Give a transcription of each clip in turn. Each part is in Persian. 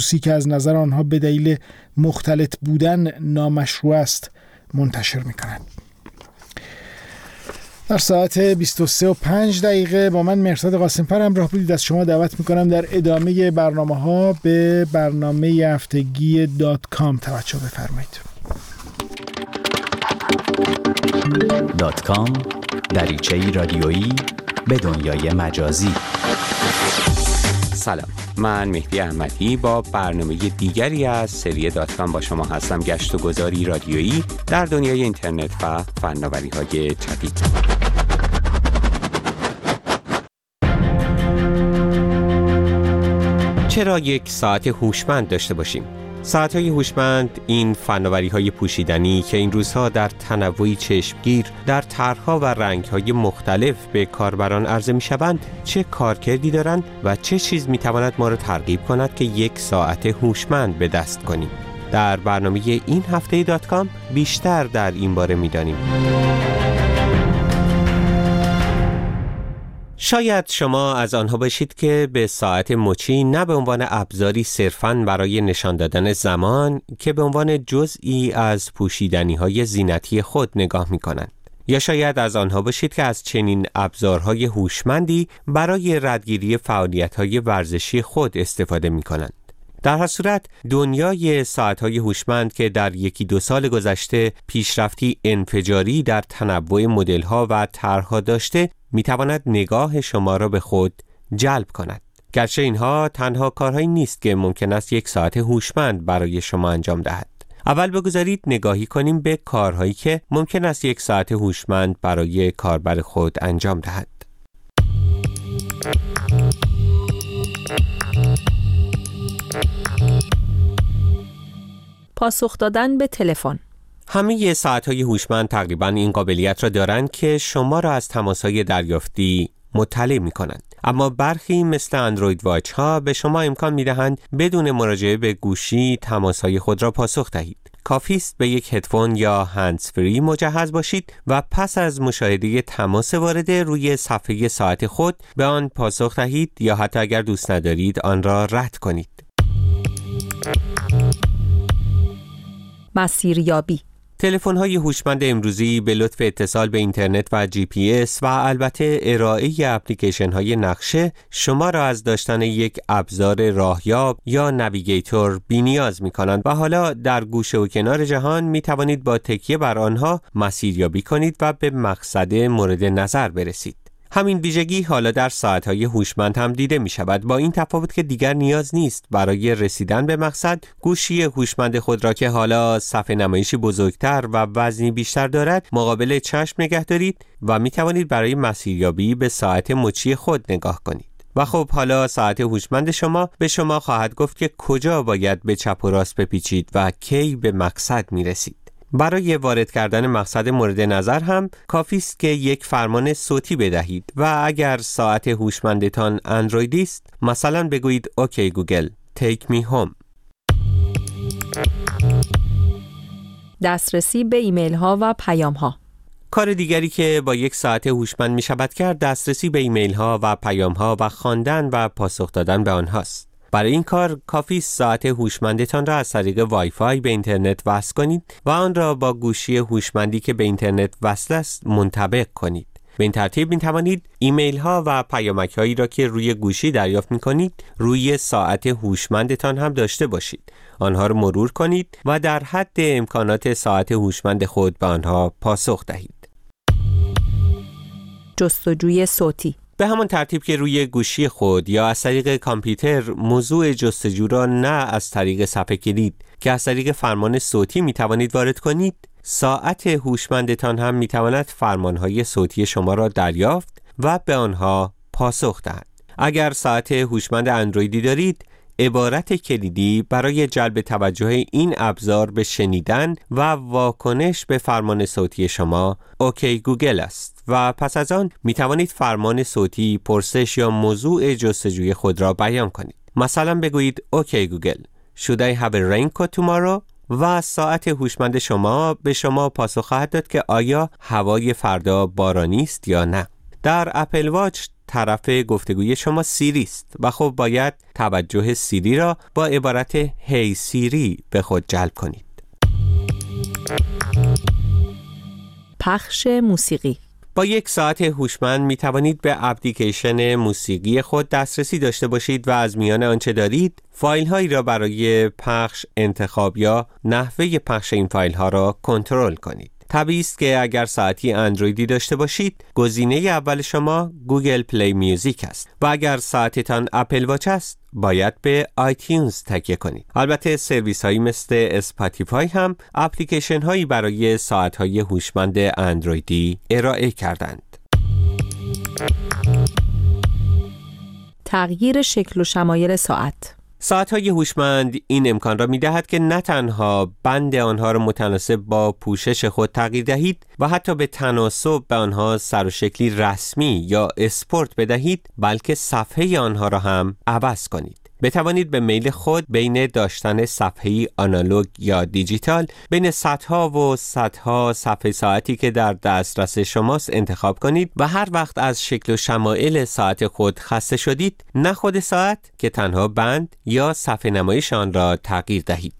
که از نظر آنها به دلیل مختلط بودن نامشروع است منتشر می‌کنند. در ساعت 23:05 با من مهرزاد قاسم‌فر همراه بودید. از شما دعوت می‌کنم در ادامه برنامه‌ها به برنامه هفتگی .com توجه بفرمایید. .com دریچه‌ای رادیویی به دنیای مجازی. سلام، من مهدی احمدی با برنامه دیگری از سری .com با شما هستم. گشت و گذاری رادیویی در دنیای اینترنت و فناوری‌های جدید. چرا یک ساعت هوشمند داشته باشیم؟ ساعت‌های هوشمند این فناوری‌های پوشیدنی که این روزها در تنوعی چشمگیر در طرح‌ها و رنگ‌های مختلف به کاربران عرضه می‌شوند چه کارکردی دارند و چه چیز می‌تواند ما را ترغیب کند که یک ساعت هوشمند به دست کنیم؟ در برنامه این هفته .com بیشتر در این باره می‌دانیم. شاید شما از آنها باشید که به ساعت مچی نه به عنوان ابزاری صرفاً برای نشان دادن زمان که به عنوان جزئی از پوشیدنی‌های زینتی خود نگاه می‌کنند. یا شاید از آنها باشید که از چنین ابزارهای هوشمندی برای ردگیری فعالیت‌های ورزشی خود استفاده می‌کنند. در هر صورت دنیای ساعت‌های هوشمند که در 1-2 سال گذشته پیشرفتی انفجاری در تنوع مدل‌ها و طرح‌ها داشته می‌تواند نگاه شما را به خود جلب کند. گرچه اینها تنها کارهایی نیست که ممکن است یک ساعت هوشمند برای شما انجام دهد. اول بگذارید نگاهی کنیم به کارهایی که ممکن است یک ساعت هوشمند برای کاربر خود انجام دهد. پاسخ دادن به تلفن. همه ساعت‌های هوشمند تقریباً این قابلیت را دارند که شما را از تماس‌های دریافتی مطلع می‌کنند. اما برخی مثل اندروید واچ ها به شما امکان می‌دهند بدون مراجعه به گوشی تماس‌های خود را پاسخ دهید. کافی است به یک هدفون یا هندزفری مجهز باشید و پس از مشاهده تماس وارده روی صفحه ساعت خود به آن پاسخ دهید یا حتی اگر دوست ندارید آن را رد کنید. مسیریابی. تلفن‌های هوشمند امروزی به لطف اتصال به اینترنت و GPS و البته ارائه اپلیکیشن‌های نقشه شما را از داشتن یک ابزار راهیاب یا نویگیتور بی‌نیاز می‌کنند و حالا در گوشه و کنار جهان می‌توانید با تکیه بر آنها مسیریابی کنید و به مقصد مورد نظر برسید. همین ویژگی حالا در ساعت‌های هوشمند هم دیده می‌شود، با این تفاوت که دیگر نیاز نیست برای رسیدن به مقصد گوشی هوشمند خود را که حالا صفحه نمایشی بزرگتر و وزنی بیشتر دارد مقابل چشم نگه دارید و می‌توانید برای مسیریابی به ساعت مچی خود نگاه کنید. و خب حالا ساعت هوشمند شما به شما خواهد گفت که کجا باید به چپ و راست بپیچید و کی به مقصد می‌رسید. برای وارد کردن مقصد مورد نظر هم کافی است که یک فرمان صوتی بدهید و اگر ساعت هوشمندتان اندرویدی است مثلا بگویید اوکی گوگل take me home. دسترسی به ایمیل ها و پیام ها. کار دیگری که با یک ساعت هوشمند می شود کرد دسترسی به ایمیل ها و پیام ها و خواندن و پاسخ دادن به آنهاست. برای این کار کافی است ساعت هوشمندتان را از طریق وای فای به اینترنت وصل کنید و آن را با گوشی هوشمندی که به اینترنت وصل است منطبق کنید. به این ترتیب می توانید ایمیل ها و پیامک هایی را که روی گوشی دریافت می کنید روی ساعت هوشمندتان هم داشته باشید. آنها را مرور کنید و در حد امکانات ساعت هوشمند خود به آنها پاسخ دهید. جستجوی صوتی. به همان ترتیب که روی گوشی خود یا از طریق کامپیوتر موضوع جستجو را نه از طریق صفحه کلید که از طریق فرمان صوتی می توانید وارد کنید، ساعت هوشمندتان هم می تواند فرمانهای صوتی شما را دریافت و به آنها پاسخ دهد. اگر ساعت هوشمند اندرویدی دارید، عبارت کلیدی برای جلب توجه این ابزار به شنیدن و واکنش به فرمان صوتی شما اوکی گوگل است و پس از آن می توانید فرمان صوتی، پرسش یا موضوع جستجوی خود را بیان کنید. مثلا بگویید اوکی گوگل should I have a raincoat tomorrow و ساعت هوشمند شما به شما پاسخ خواهد داد که آیا هوای فردا بارانی است یا نه. در اپل واچ طرف گفتگوی شما سیری است و خب باید توجه سیری را با عبارت هی سیری به خود جلب کنید. پخش موسیقی. با یک ساعت هوشمند می توانید به اپلیکیشن موسیقی خود دسترسی داشته باشید و از میان آنچه دارید فایل هایی را برای پخش انتخاب یا نحوه پخش این فایل ها را کنترل کنید. طبیعی است که اگر ساعتی اندرویدی داشته باشید گزینه اول شما گوگل پلی میوزیک است و اگر ساعتتان اپل واچ است باید به آیتیونز تکیه کنید. البته سرویس هایی مثل اسپاتیفای هم اپلیکیشن هایی برای ساعت های هوشمند اندرویدی ارائه کردند. تغییر شکل و شمایل ساعت. ساعت‌های هوشمند این امکان را می‌دهد که نه تنها بند آنها را متناسب با پوشش خود تغییر دهید و حتی به تناسب به آنها سر و شکلی رسمی یا اسپورت بدهید، بلکه صفحه آنها را هم عوض کنید. بتوانید به میل خود بین داشتن صفحه‌ای آنالوگ یا دیجیتال، بین صدها و صدها صفحه ساعتی که در دسترس شماست انتخاب کنید و هر وقت از شکل و شمایل ساعت خود خسته شدید، نه خود ساعت که تنها بند یا صفحه نمایش آن را تغییر دهید.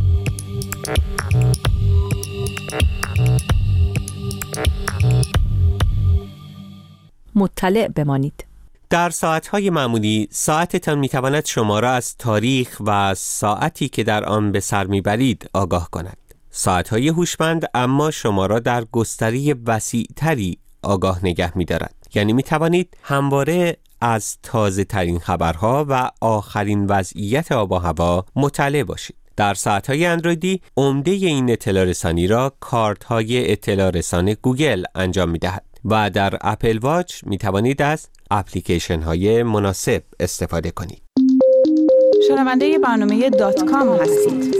مطلع بمانید. در ساعت‌های معمولی ساعتتان می‌تواند شما را از تاریخ و ساعتی که در آن به سر می‌برید آگاه کند. ساعت‌های هوشمند اما شما را در گستره وسیع‌تری آگاه نگه می‌دارد. یعنی می‌توانید همواره از تازه‌ترین خبرها و آخرین وضعیت آب و هوا مطلع باشید. در ساعت‌های اندرویدی عمده این اطلاع رسانی را کارت‌های اطلاع رسان گوگل انجام می‌دهد و در اپل واچ می‌توانید از اپلیکیشن های مناسب استفاده کنید. شنونده برنامه .com هستید.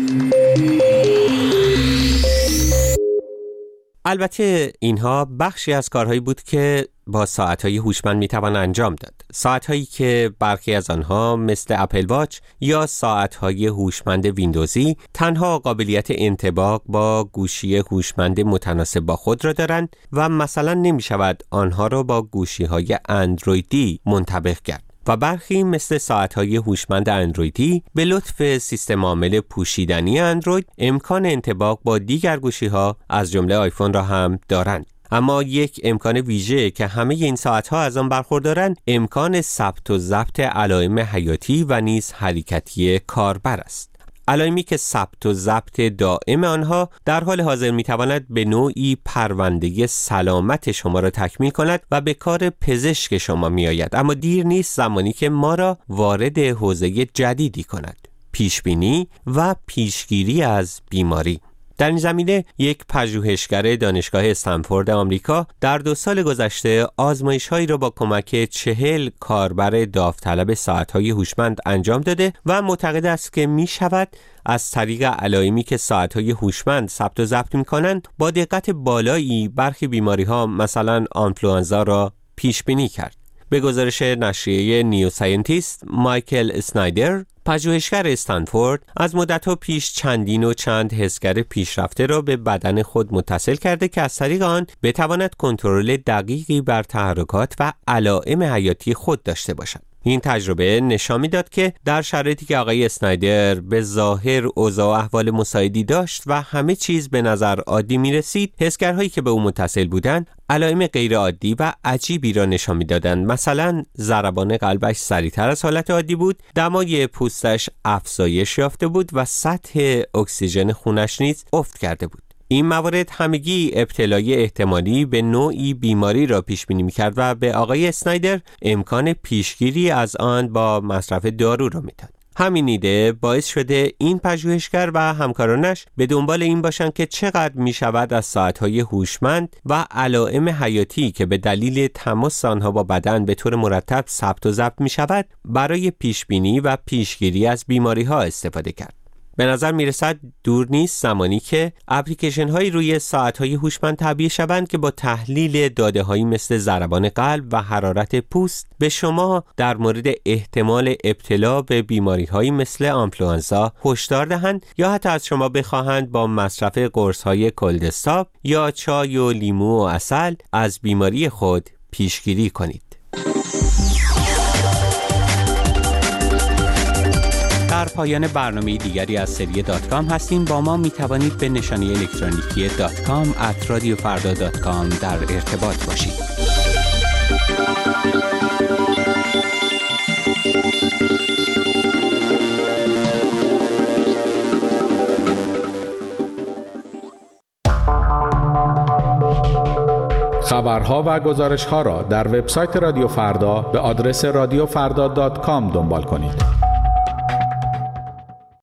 البته اینها بخشی از کارهایی بود که با ساعت‌های هوشمند میتوان انجام داد. ساعت‌هایی که برخی از آنها مثل اپل واچ یا ساعت‌های هوشمند ویندوزی تنها قابلیت انطباق با گوشی هوشمند متناسب با خود را دارند و مثلا نمی‌شود آنها را با گوشی‌های اندرویدی منطبق کرد. و برخی مثل ساعت‌های هوشمند اندرویدی به لطف سیستم عامل پوشیدنی اندروید امکان انطباق با دیگر گوشی‌ها از جمله آیفون را هم دارند. اما یک امکان ویژه که همه این ساعت‌ها از آن برخوردارند امکان ثبت و ضبط علائم حیاتی و نیز حرکتی کاربر است. علائمی که ثبت و ضبط دائم آنها در حال حاضر میتواند به نوعی پرونده سلامت شما را تکمیل کند و به کار پزشک شما میآید، اما دیر نیست زمانی که ما را وارد حوزه جدیدی کند: پیشبینی و پیشگیری از بیماری. در این زمینه یک پژوهشگر دانشگاه استنفورد آمریکا در 2 سال گذشته آزمایش‌هایی را با کمک 40 کاربر داوطلب ساعت‌های هوشمند انجام داده و معتقد است که می‌شود از طریق علائمی که ساعت‌های هوشمند ثبت و ضبط می‌کنند با دقت بالایی برخی بیماری‌ها مثلا آنفلوانزا را پیش بینی کرد. به گزارش نشریه نیو ساینتیست، مایکل اسنایدر، پژوهشگر استنفورد، از مدت‌ها پیش چند حسگر پیشرفته را به بدن خود متصل کرده که از طریق آن بتواند کنترل دقیقی بر تحرکات و علائم حیاتی خود داشته باشد. این تجربه نشان می‌داد که در شرایطی که آقای اسنایدر به ظاهر اوضاع و احوال مساعدی داشت و همه چیز به نظر عادی می‌رسید، حسگرهایی که به او متصل بودند علائم غیر عادی و عجیبی را نشان می‌دادند. مثلا ضربان قلبش سریعتر از حالت عادی بود، دمای پوستش افزایش یافته بود و سطح اکسیژن خونش نیز افت کرده بود. این موارد همگی ابتلای احتمالی به نوعی بیماری را پیش بینی می‌کرد و به آقای اسنایدر امکان پیشگیری از آن با مصرف دارو را می‌داد. همین ایده باعث شده این پژوهشگر و همکارانش به دنبال این باشند که چقدر می‌شود از ساعت‌های هوشمند و علائم حیاتی که به دلیل تماس آنها با بدن به طور مرتب ثبت و ضبط می‌شود برای پیشبینی و پیشگیری از بیماری‌ها استفاده کرد. به نظر میرسد دور نیست زمانی که اپلیکیشن هایی روی ساعت های هوشمند تعبیه شوند که با تحلیل داده هایی مثل ضربان قلب و حرارت پوست به شما در مورد احتمال ابتلا به بیماری هایی مثل آنفلوانزا هشدار دهند یا حتی از شما بخواهند با مصرف قرص های کلدستاپ یا چای و لیمو و عسل از بیماری خود پیشگیری کنید. در پایان برنامه دیگری از سری .com هستیم. با ما می توانید به نشانی الکترونیکی .com@radiofarda.com در ارتباط باشید. خبرها و گزارش‌ها را در وبسایت رادیو فردا به آدرس radiofarda.com دنبال کنید.